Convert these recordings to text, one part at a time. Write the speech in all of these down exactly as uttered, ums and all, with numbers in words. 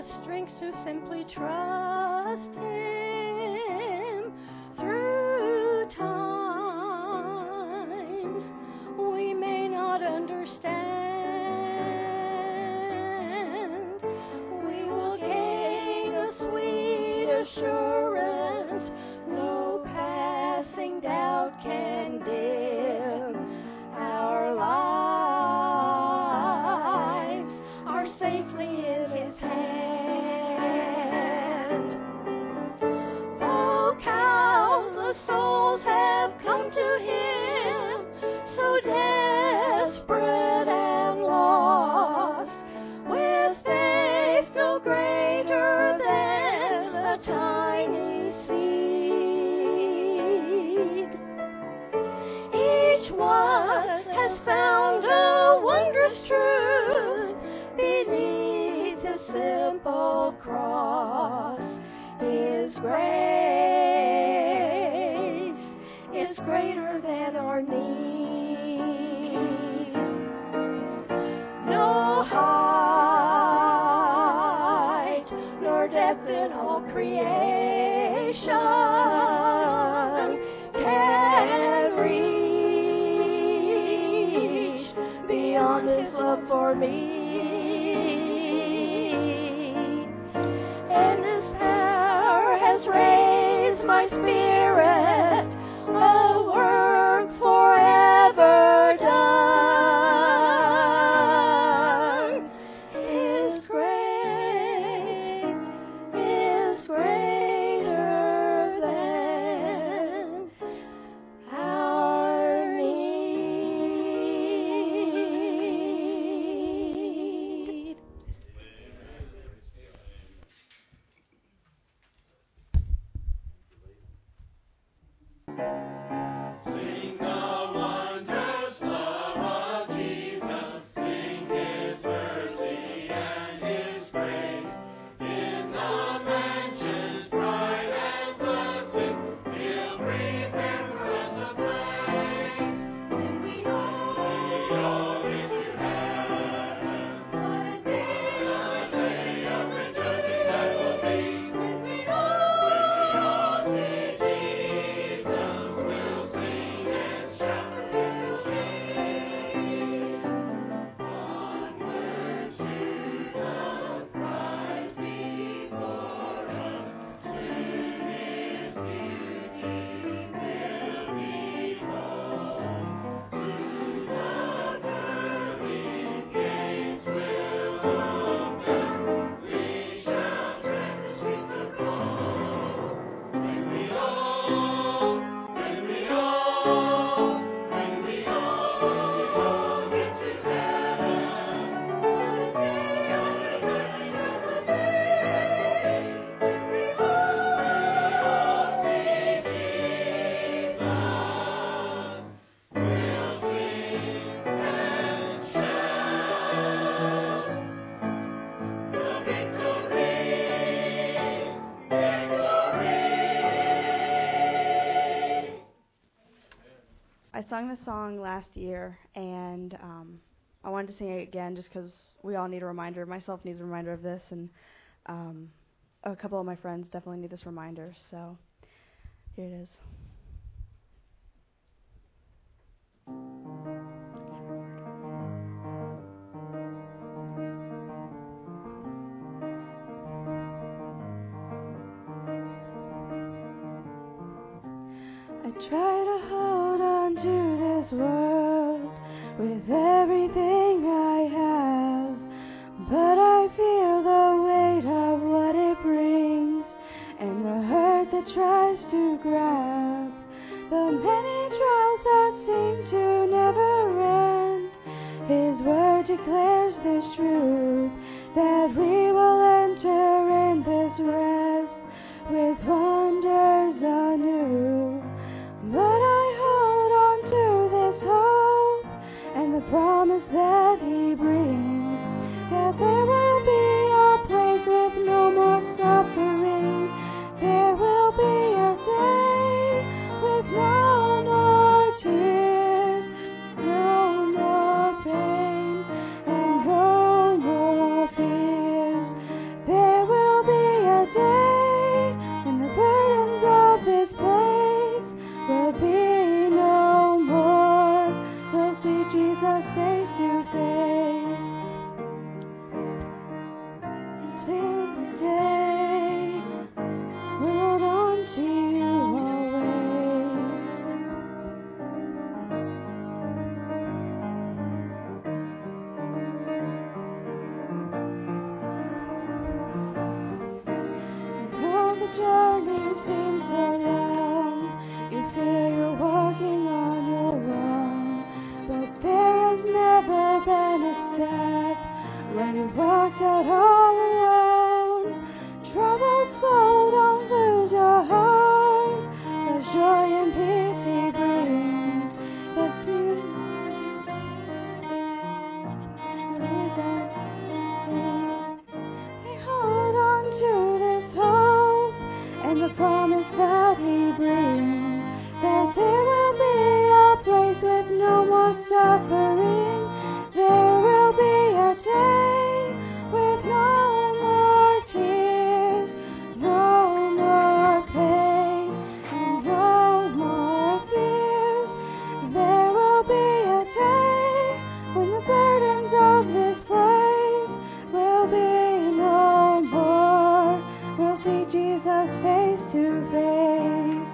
strength to simply trust Him through times we may not understand. We will gain a sweet assurance no passing doubt can dim. Our lives are safely in His hand. Oh, countless souls have come to Him, so desperate and lost, with faith no greater than a tiny seed. Each one has found a wondrous truth beneath His simple cross. His grace is greater than our need. No height nor depth in all creation can reach beyond His love for me. And His power has raised my spirit, a work forever done. His grace is greater than our need. Sing the wondrous love of Jesus, sing His mercy and His grace. In the mansions bright and blessed, He'll prepare for us a place. When we all, when we all get to heaven, what a day, what a day of rejoicing that will be. When we all, when we all see Jesus, we'll sing and shout with victory. Onward to the prize before us, soon His beauty will behold. Soon the pearly gates will open, we shall tread the streets of gold. When we all, when we all, when we all get to heaven, what a day, what a day that will be. When we all see Jesus, we'll sing and shout the victory, victory. I sung this song last year, and um, I wanted to sing it again just because we all need a reminder. Myself needs a reminder of this, and um, a couple of my friends definitely need this reminder. So here it is. I try to hold on to this world with everything I have, but I feel the weight of what it brings and the hurt that tries to grab, the many trials that seem to never end. His word declares this truth, that we will enter in this rest with wonders anew. But I hold on to this hope and the promise that He brings, that there will be a place with no more suffering. There will be a day with no more tears, no more pain, and no more fears. There out all alone. Troubled soul, don't lose your heart. There's joy and peace He brings. The peace they hold on to this hope and the promise that He brings, that there will be a place with no more suffering. There will be a day with no more tears, no more pain, and no more fears. There will be a day when the burdens of this place will be no more. We'll see Jesus face to face.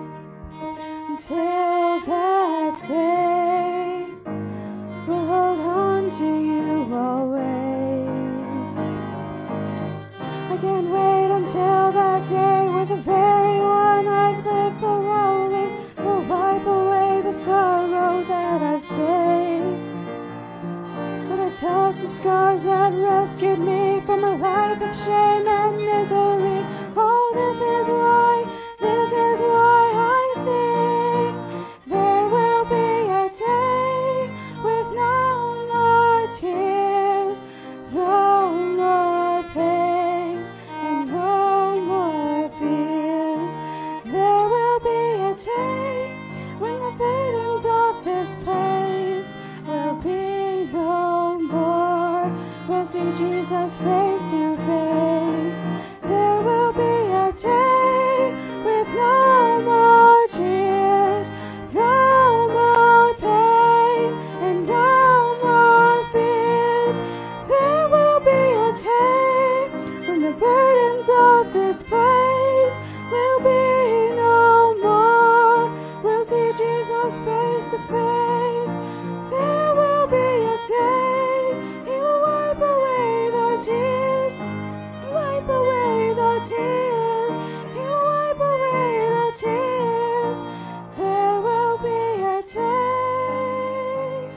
Until that day, we'll hold on to You always. I can't wait until that day with the very one I've lived the role in will wipe away the sorrow that I've faced. But I touch the scars that rescued me from a life of shame and misery. Oh, this is why, this is why I sing. There will be a day with no more tears, no more pain, and no more fears. There will be a day when the burdens of this place will be no more. We'll see Jesus face to face. There will be a day with no more tears, no more pain, and no more fears. There will be a day when the burdens of this place will be no more. We'll see Jesus face to face. There will be a day He will wipe away the tears, wipe away the tears. He will wipe away the tears. There will be a day.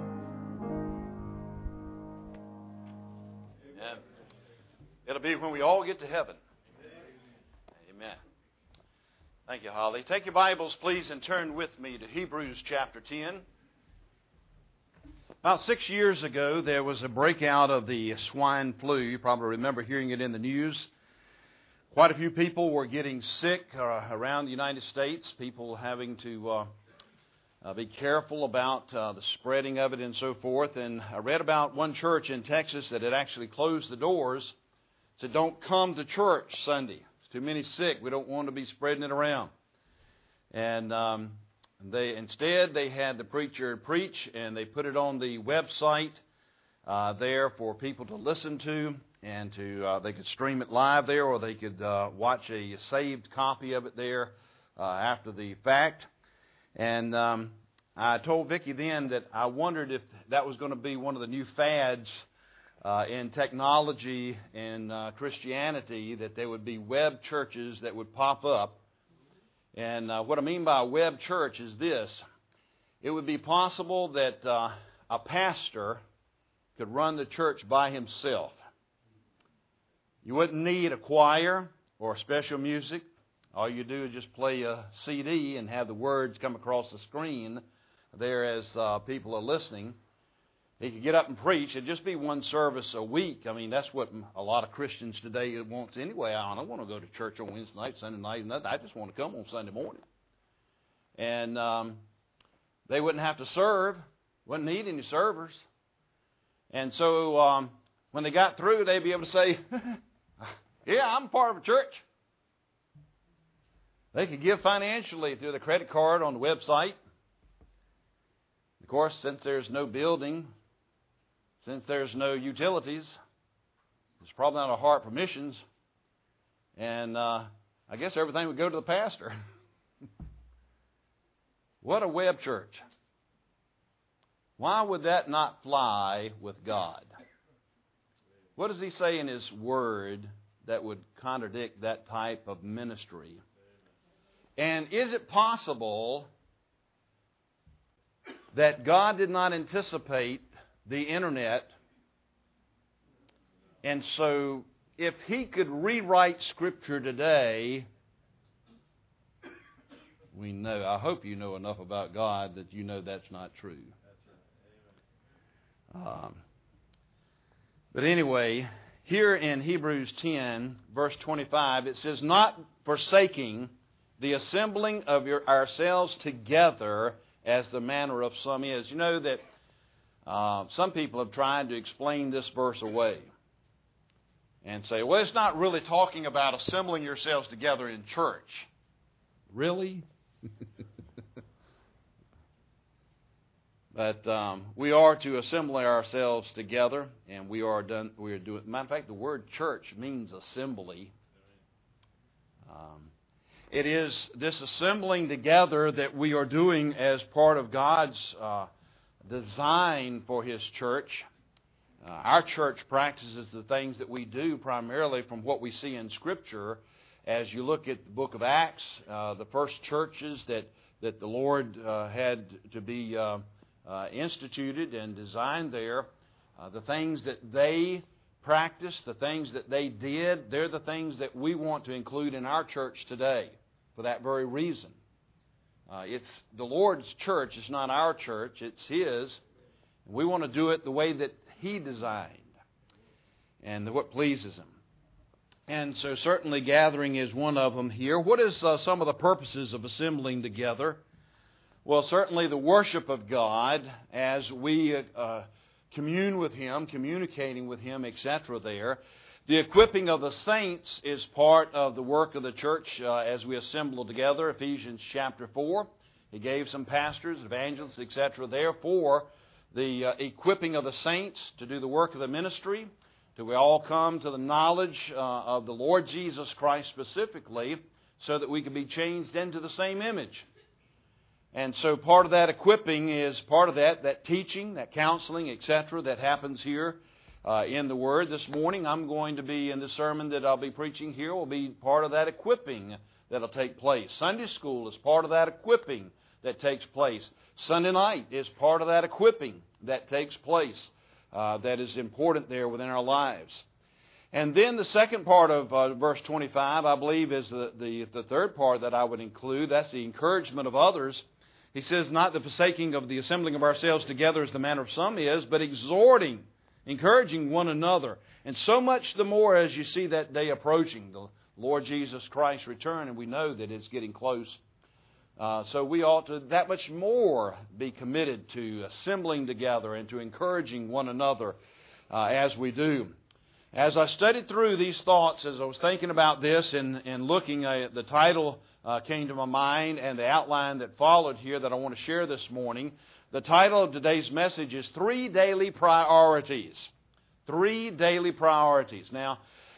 Amen. It'll be when we all get to heaven. Amen. Thank you, Holly. Take your Bibles, please, and turn with me to Hebrews chapter ten. About six years ago, there was a breakout of the swine flu. You probably remember hearing it in the news. Quite a few people were getting sick uh, around the United States, people having to uh, uh, be careful about uh, the spreading of it and so forth. And I read about one church in Texas that had actually closed the doors, said, don't come to church Sunday. There's too many sick. We don't want to be spreading it around. And um, they instead, they had the preacher preach, and they put it on the website uh, there for people to listen to. And to uh, they could stream it live there, or they could uh, watch a saved copy of it there uh, after the fact. And um, I told Vicki then that I wondered if that was going to be one of the new fads uh, in technology and uh, Christianity, that there would be web churches that would pop up. And uh, what I mean by a web church is this. It would be possible that uh, a pastor could run the church by himself. You wouldn't need a choir or special music. All you do is just play a C D and have the words come across the screen there as uh, people are listening. He could get up and preach. It'd just be one service a week. I mean, that's what a lot of Christians today want anyway. I don't want to go to church on Wednesday night, Sunday night, nothing. I just want to come on Sunday morning. And um, they wouldn't have to serve. Wouldn't need any servers. And so um, when they got through, they'd be able to say, yeah, I'm part of a church. They could give financially through the credit card on the website. Of course, since there's no building, since there's no utilities, there's probably not a heart for missions. And uh, I guess everything would go to the pastor. What a web church. Why would that not fly with God? What does He say in His Word that would contradict that type of ministry? And is it possible that God did not anticipate the internet And so, if he could rewrite Scripture today, we know, I hope you know enough about God that you know that's not true. Um, but anyway, here in Hebrews ten, verse twenty-five, it says, not forsaking the assembling of your, ourselves together as the manner of some is. You know that uh, some people have tried to explain this verse away and say, well, it's not really talking about assembling yourselves together in church. Really? But um, we are to assemble ourselves together, and we are done. We are doing. Matter of fact, the word church means assembly. Um, it is this assembling together that we are doing as part of God's uh, design for His church. Uh, our church practices the things that we do primarily from what we see in Scripture. As you look at the book of Acts, uh, the first churches that that the Lord uh, had to be Uh, Uh, instituted and designed there, uh, the things that they practiced, the things that they did, they're the things that we want to include in our church today for that very reason. Uh, it's the Lord's church. It's not our church. It's His. We want to do it the way that He designed and what pleases Him. And so certainly gathering is one of them here. What is uh, some of the purposes of assembling together? Well, certainly the worship of God as we uh, commune with Him, communicating with Him, et cetera there. The equipping of the saints is part of the work of the church uh, as we assemble together. Ephesians chapter four, He gave some pastors, evangelists, et cetera there for the uh, equipping of the saints to do the work of the ministry, till we all come to the knowledge uh, of the Lord Jesus Christ specifically, so that we can be changed into the same image. And so part of that equipping is part of that, that teaching, that counseling, et cetera, that happens here uh, in the Word. This morning I'm going to be, in the sermon that I'll be preaching here, will be part of that equipping that will take place. Sunday school is part of that equipping that takes place. Sunday night is part of that equipping that takes place uh, that is important there within our lives. And then the second part of uh, verse twenty-five, I believe, is the, the, the third part that I would include. That's the encouragement of others. He says, not the forsaking of the assembling of ourselves together as the manner of some is, but exhorting, encouraging one another. And so much the more as you see that day approaching, the Lord Jesus Christ's return, and we know that it's getting close. Uh, so we ought to that much more be committed to assembling together and to encouraging one another uh, as we do. As I studied through these thoughts, as I was thinking about this and, and looking at the title uh, came to my mind and the outline that followed here that I want to share this morning. The title of today's message is Three Daily Priorities. Three Daily Priorities. Now,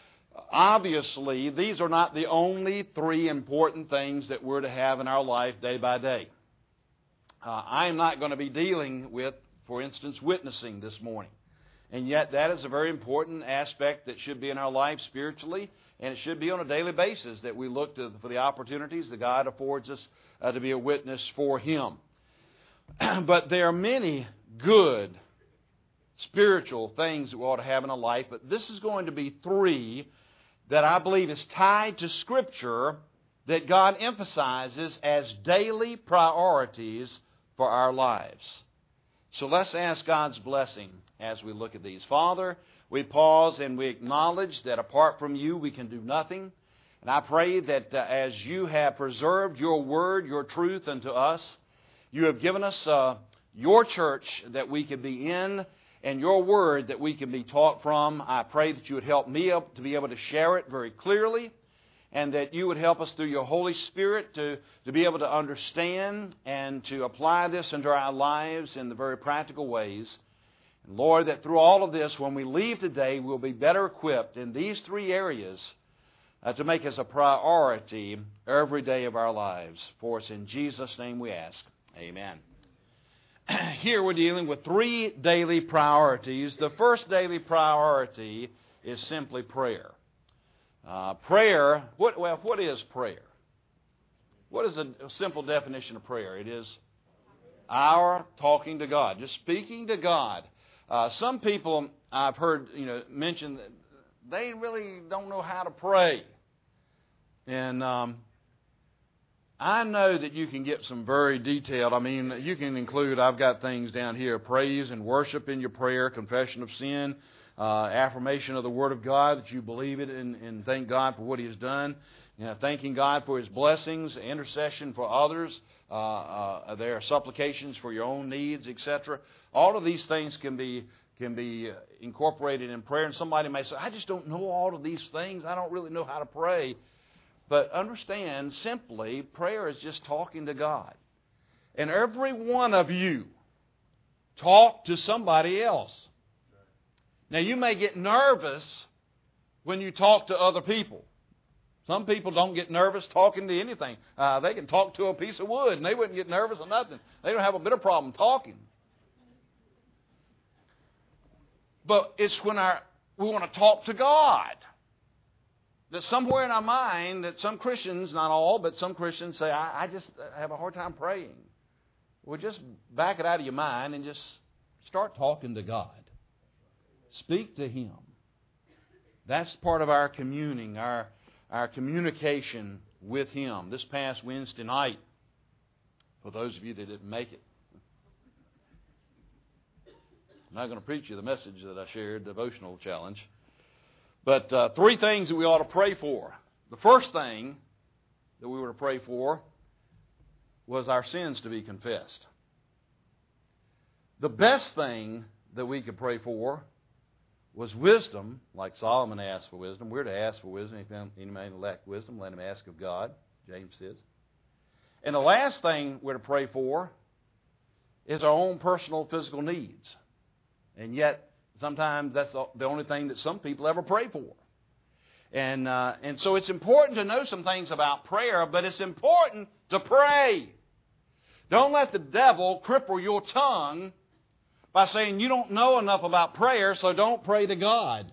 obviously, these are not the only three important things that we're to have in our life day by day. Uh, I am not going to be dealing with, for instance, witnessing this morning. And yet that is a very important aspect that should be in our life spiritually, and it should be on a daily basis that we look to, for the opportunities that God affords us uh, to be a witness for Him. But there are many good spiritual things that we ought to have in our life, but this is going to be three that I believe is tied to Scripture that God emphasizes as daily priorities for our lives. So let's ask God's blessing as we look at these. Father, we pause and we acknowledge that apart from You we can do nothing. And I pray that uh, as You have preserved Your Word, Your truth unto us, You have given us uh, Your church that we can be in and Your Word that we can be taught from. I pray that You would help me up to be able to share it very clearly, and that You would help us through Your Holy Spirit to, to be able to understand and to apply this into our lives in the very practical ways. And Lord, that through all of this, when we leave today, we'll be better equipped in these three areas uh, to make us a priority every day of our lives. For us in Jesus' name we ask. Amen. Here we're dealing with three daily priorities. The first daily priority is simply prayer. Uh, prayer, what, well, what is prayer? What is a, a simple definition of prayer? It is our talking to God, just speaking to God. Uh, some people I've heard, you know, mention they really don't know how to pray. And um, I know that you can get some very detailed, I mean, you can include, I've got things down here, praise and worship in your prayer, confession of sin, uh, affirmation of the Word of God, that you believe it and, and thank God for what He has done, you know, thanking God for His blessings, intercession for others, uh, uh, there are supplications for your own needs, et cetera. All of these things can be can be incorporated in prayer. And somebody may say, I just don't know all of these things. I don't really know how to pray. But understand, simply, prayer is just talking to God. And every one of you talk to somebody else. Now, you may get nervous when you talk to other people. Some people don't get nervous talking to anything. Uh, they can talk to a piece of wood, and they wouldn't get nervous or nothing. They don't have a bit of problem talking. But it's when our, we want to talk to God. That somewhere in our mind, that some Christians, not all, but some Christians say, I, I just have a hard time praying. Well, just back it out of your mind and just start talking to God. Speak to Him. That's part of our communing, our, our communication with Him. This past Wednesday night, for those of you that didn't make it, I'm not going to preach you the message that I shared, devotional challenge. But uh, three things that we ought to pray for. The first thing that we were to pray for was our sins to be confessed. The best thing that we could pray for was wisdom, like Solomon asked for wisdom. We're to ask for wisdom. If any man lack wisdom, let him ask of God, James says. And the last thing we're to pray for is our own personal physical needs. And yet, sometimes that's the only thing that some people ever pray for. And uh, and so it's important to know some things about prayer, but it's important to pray. Don't let the devil cripple your tongue by saying you don't know enough about prayer, so don't pray to God.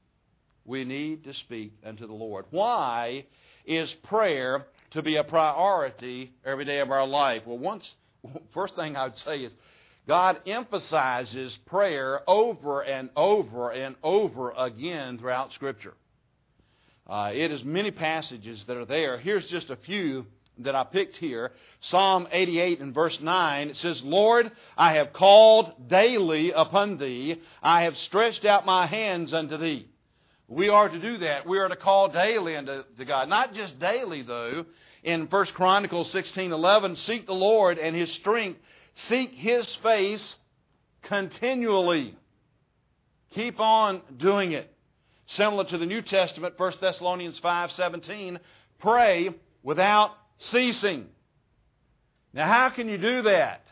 We need to speak unto the Lord. Why is prayer to be a priority every day of our life? Well, once first thing I would say is, God emphasizes prayer over and over and over again throughout Scripture. Uh, it is many passages that are there. Here's just a few that I picked here. Psalm eighty-eight and verse nine, it says, Lord, I have called daily upon Thee. I have stretched out my hands unto Thee. We are to do that. We are to call daily unto to God. Not just daily, though. In First Chronicles sixteen eleven, seek the Lord and His strength. Seek His face continually. Keep on doing it. Similar to the New Testament, First Thessalonians five seventeen, pray without ceasing. Now, how can you do that?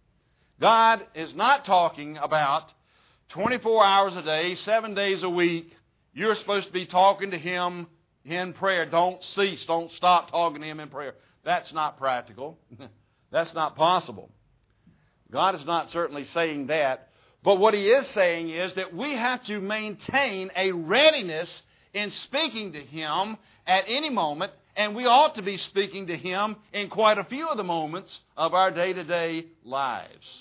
God is not talking about twenty-four hours a day, seven days a week. You're supposed to be talking to Him in prayer. Don't cease. Don't stop talking to Him in prayer. That's not practical. That's not possible. God is not certainly saying that. But what He is saying is that we have to maintain a readiness in speaking to Him at any moment, and we ought to be speaking to Him in quite a few of the moments of our day-to-day lives.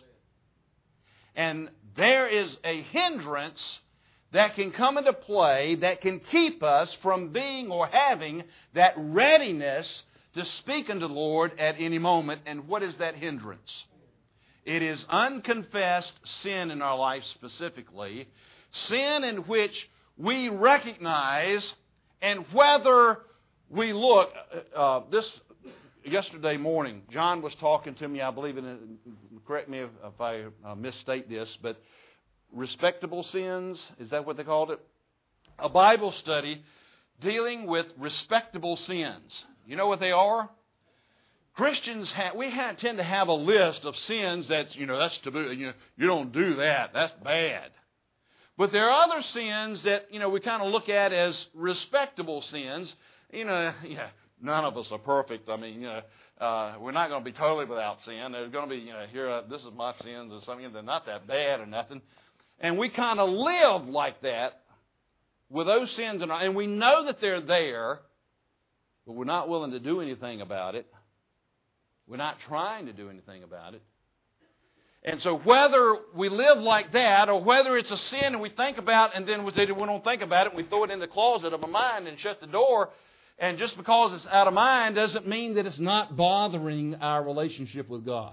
And there is a hindrance that can come into play that can keep us from being or having that readiness to speak unto the Lord at any moment. And what is that hindrance? It is unconfessed sin in our life specifically, sin in which we recognize, and whether we look, uh, this yesterday morning, John was talking to me, I believe, in, correct me if, if I uh, misstate this, but respectable sins, is that what they called it? A Bible study dealing with respectable sins. You know what they are? Christians, have, we have, tend to have a list of sins that's, you know, that's taboo. You know, you don't do that. That's bad. But there are other sins that, you know, we kind of look at as respectable sins. You know, yeah, none of us are perfect. I mean, you know, uh, we're not going to be totally without sin. There's going to be, you know, here, uh, this is my sins or something. They're not that bad or nothing. And we kind of live like that with those sins. In our, and we know that they're there, but we're not willing to do anything about it. We're not trying to do anything about it. And so whether we live like that or whether it's a sin and we think about and then we don't think about it and we throw it in the closet of our mind and shut the door, and just because it's out of mind doesn't mean that it's not bothering our relationship with God.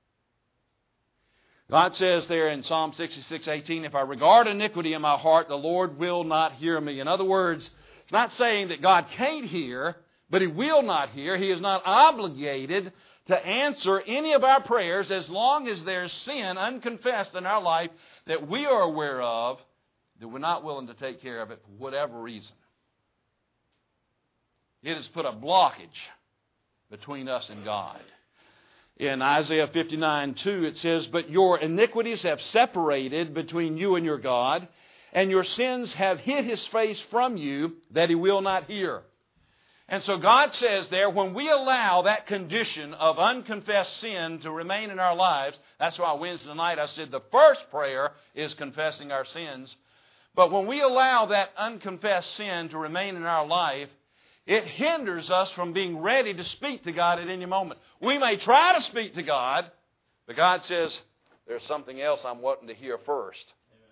God says there in Psalm sixty-six eighteen, if I regard iniquity in my heart, the Lord will not hear me. In other words, it's not saying that God can't hear, but He will not hear. He is not obligated to answer any of our prayers as long as there's sin unconfessed in our life that we are aware of, that we're not willing to take care of it for whatever reason. It has put a blockage between us and God. In Isaiah fifty-nine two it says, but your iniquities have separated between you and your God, and your sins have hid His face from you, that He will not hear. And so God says there, when we allow that condition of unconfessed sin to remain in our lives, that's why Wednesday night I said the first prayer is confessing our sins. But when we allow that unconfessed sin to remain in our life, it hinders us from being ready to speak to God at any moment. We may try to speak to God, but God says, there's something else I'm wanting to hear first.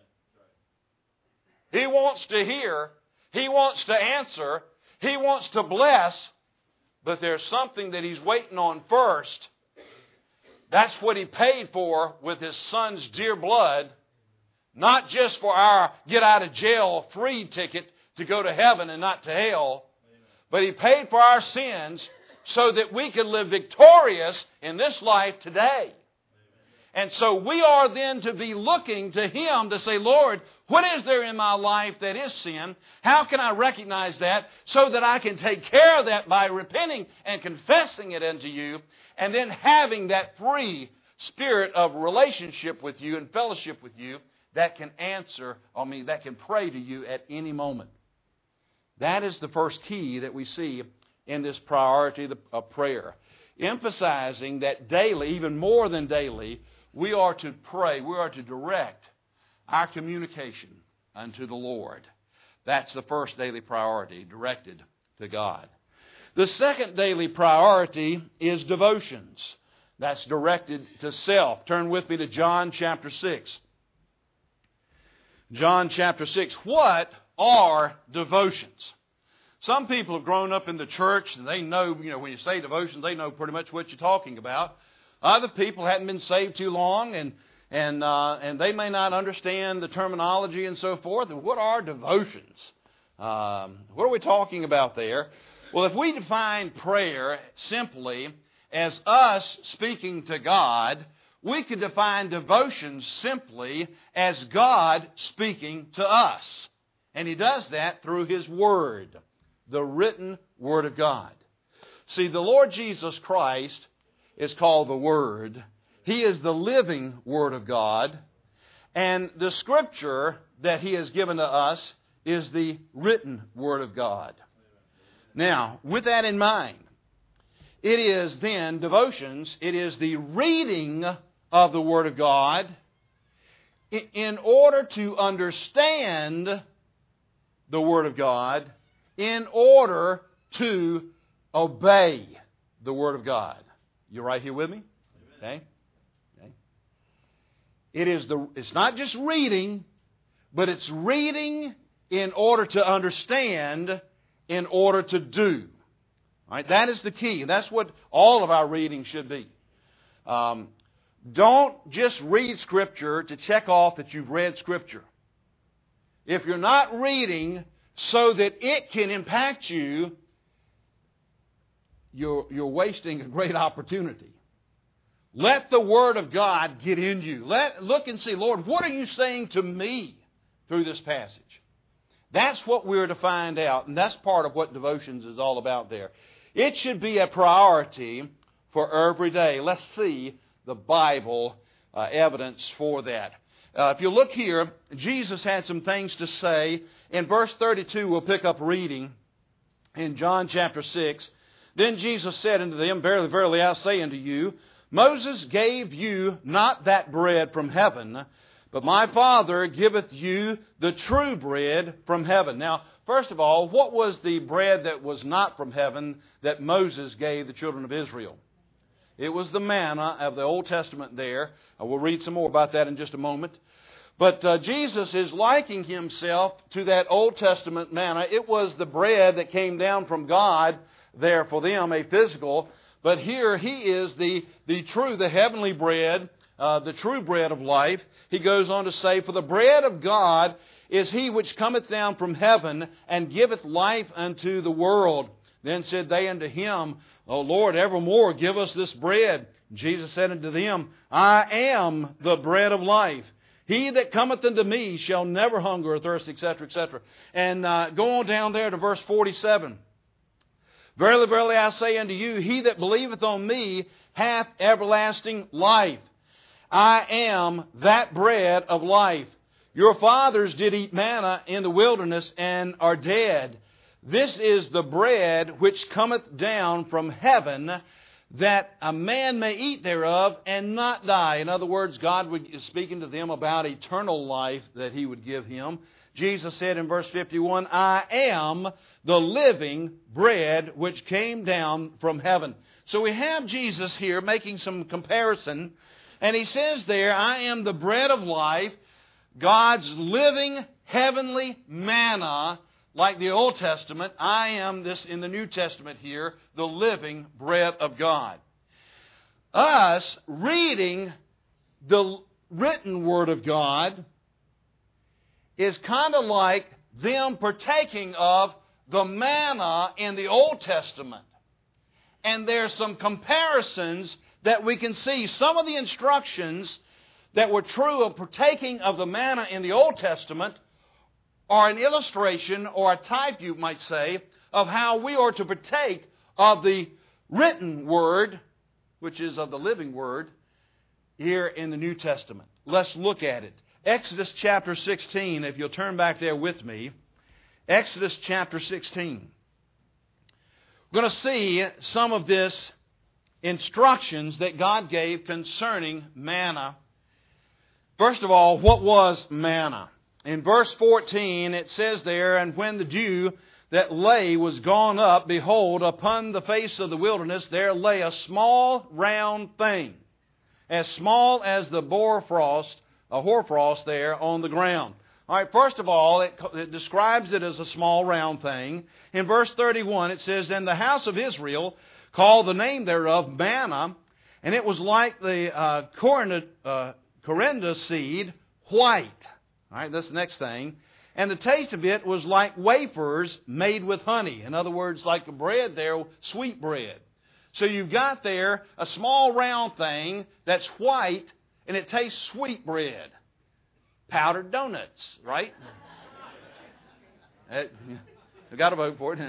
He wants to hear. He wants to answer. He wants to bless, but there's something that He's waiting on first. That's what He paid for with His Son's dear blood, not just for our get-out-of-jail-free ticket to go to heaven and not to hell, but He paid for our sins so that we could live victorious in this life today. And so we are then to be looking to Him to say, Lord, what is there in my life that is sin? How can I recognize that so that I can take care of that by repenting and confessing it unto You, and then having that free spirit of relationship with You and fellowship with You that can answer, I mean, that can pray to You at any moment. That is the first key that we see in this priority of prayer. Emphasizing that daily, even more than daily, we are to pray, we are to direct our communication unto the Lord. That's the first daily priority, directed to God. The second daily priority is devotions. That's directed to self. Turn with me to John chapter six. John chapter six. What are devotions? Some people have grown up in the church and they know, you know, when you say devotions, they know pretty much what you're talking about. Other people hadn't been saved too long and and uh, and they may not understand the terminology and so forth. And what are devotions? Um, what are we talking about there? Well, if we define prayer simply as us speaking to God, we could define devotions simply as God speaking to us. And He does that through His Word, the written Word of God. See, the Lord Jesus Christ is called the Word. He is the living Word of God. And the Scripture that He has given to us is the written Word of God. Now, with that in mind, it is then devotions, it is the reading of the Word of God in order to understand the Word of God, in order to obey the Word of God. You right here with me? Okay. Okay. It is the. It's not just reading, but it's reading in order to understand, in order to do. All right. That is the key. That's what all of our reading should be. Um, don't just read Scripture to check off that you've read Scripture. If you're not reading so that it can impact you, you're, you're wasting a great opportunity. Let the Word of God get in you. Let, look and see, Lord, what are you saying to me through this passage? That's what we're to find out, and that's part of what devotions is all about there. It should be a priority for every day. Let's see the Bible uh, evidence for that. Uh, if you look here, Jesus had some things to say. In verse thirty-two, we'll pick up reading in John chapter six. Then Jesus said unto them, Verily, verily, I say unto you, Moses gave you not that bread from heaven, but my Father giveth you the true bread from heaven. Now, first of all, what was the bread that was not from heaven that Moses gave the children of Israel? It was the manna of the Old Testament there. I will read some more about that in just a moment. But uh, Jesus is likening Himself to that Old Testament manna. It was the bread that came down from God there for them, a physical. But here He is the, the true, the heavenly bread, uh, the true bread of life. He goes on to say, "For the bread of God is He which cometh down from heaven, and giveth life unto the world. Then said they unto Him, O Lord, evermore give us this bread. Jesus said unto them, I am the bread of life. He that cometh unto me shall never hunger or thirst," et cetera, et cetera. And uh, go on down there to verse forty-seven. "Verily, verily, I say unto you, he that believeth on me hath everlasting life. I am that bread of life. Your fathers did eat manna in the wilderness and are dead. This is the bread which cometh down from heaven, that a man may eat thereof and not die." In other words, God was speaking to them about eternal life that He would give him. Jesus said in verse fifty-one, "I am the living bread which came down from heaven." So we have Jesus here making some comparison. And He says there, "I am the bread of life," God's living heavenly manna. Like the Old Testament, I am this in the New Testament here, the living bread of God. Us reading the written Word of God is kind of like them partaking of the manna in the Old Testament. And there's some comparisons that we can see. Some of the instructions that were true of partaking of the manna in the Old Testament are an illustration, or a type, you might say, of how we are to partake of the written Word, which is of the living Word, here in the New Testament. Let's look at it. Exodus chapter sixteen, if you'll turn back there with me. Exodus chapter sixteen. We're going to see some of this instructions that God gave concerning manna. First of all, what was manna? In verse fourteen, it says there, "And when the dew that lay was gone up, behold, upon the face of the wilderness there lay a small round thing, as small as the boarfrost, a hoarfrost there on the ground." All right, first of all, it, it describes it as a small round thing. In verse thirty-one, it says, "And the house of Israel called the name thereof manna, and it was like the uh, coriander, uh, coriander seed, white." All right, that's the next thing. "And the taste of it was like wafers made with honey." In other words, like the bread there, sweet bread. So you've got there a small round thing that's white, and it tastes sweet bread. Powdered donuts, right? I got to vote for it.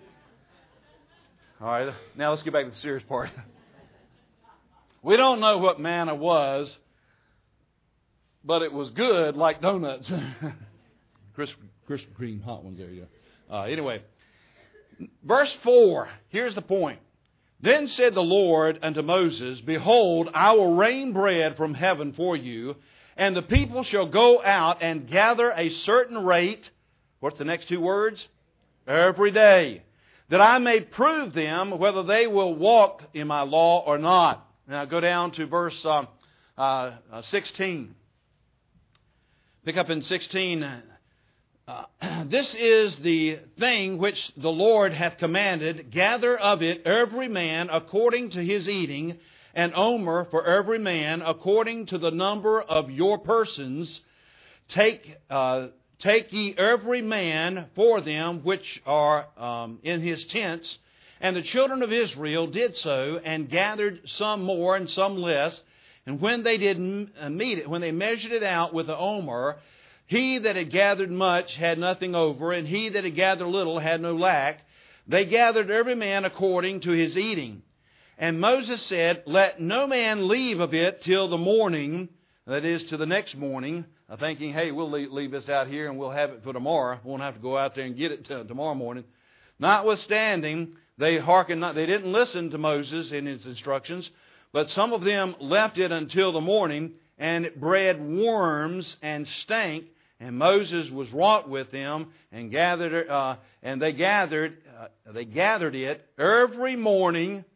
All right, now let's get back to the serious part. We don't know what manna was, but it was good like donuts. Crisp, crisp cream, hot ones, there you go. Uh, anyway, verse four, here's the point. "Then said the Lord unto Moses, Behold, I will rain bread from heaven for you, and the people shall go out and gather a certain rate." What's the next two words? "Every day, that I may prove them whether they will walk in my law or not." Now go down to verse uh, uh, sixteen. Pick up in sixteen. Uh, "This is the thing which the Lord hath commanded. Gather of it every man according to his eating, an omer for every man according to the number of your persons. Take uh, take ye every man for them which are um, in his tents." And the children of Israel did so, and gathered some more and some less. And when they did meet it, when they measured it out with the omer, he that had gathered much had nothing over, and he that had gathered little had no lack. They gathered every man according to his eating. And Moses said, "Let no man leave of it till the morning," that is, to the next morning, thinking, hey, we'll leave this out here and we'll have it for tomorrow. We won't have to go out there and get it till tomorrow morning. Notwithstanding, they hearkened not, they didn't listen to Moses in his instructions, but some of them left it until the morning, and it bred worms and stank. And Moses was wroth with them, and gathered, uh, and they gathered, uh, they gathered it every morning,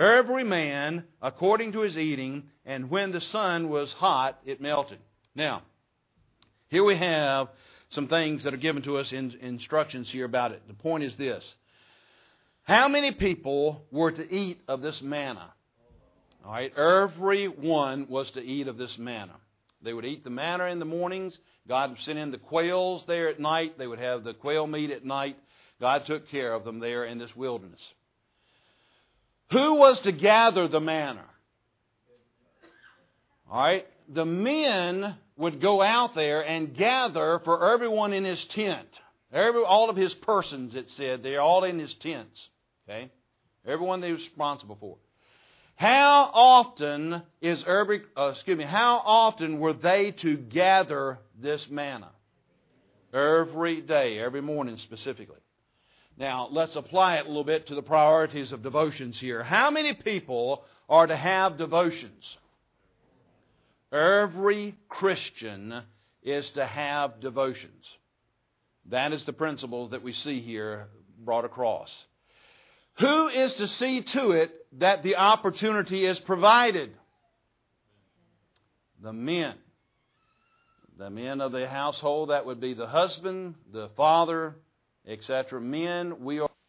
every man according to his eating, and when the sun was hot, it melted. Now, here we have some things that are given to us in instructions here about it. The point is this. How many people were to eat of this manna? All right, everyone was to eat of this manna. They would eat the manna in the mornings. God would send in the quails there at night. They would have the quail meat at night. God took care of them there in this wilderness. Who was to gather the manna? All right, the men would go out there and gather for everyone in his tent. Every, all of his persons, it said, they're all in his tents. Okay, everyone they was responsible for. How often is every? Uh, excuse me. How often were they to gather this manna? Every day, every morning specifically. Now let's apply it a little bit to the priorities of devotions here. How many people are to have devotions? Every Christian is to have devotions. That is the principle that we see here brought across. Who is to see to it that the opportunity is provided? The men. The men of the household, that would be the husband, the father, et cetera. Men, we are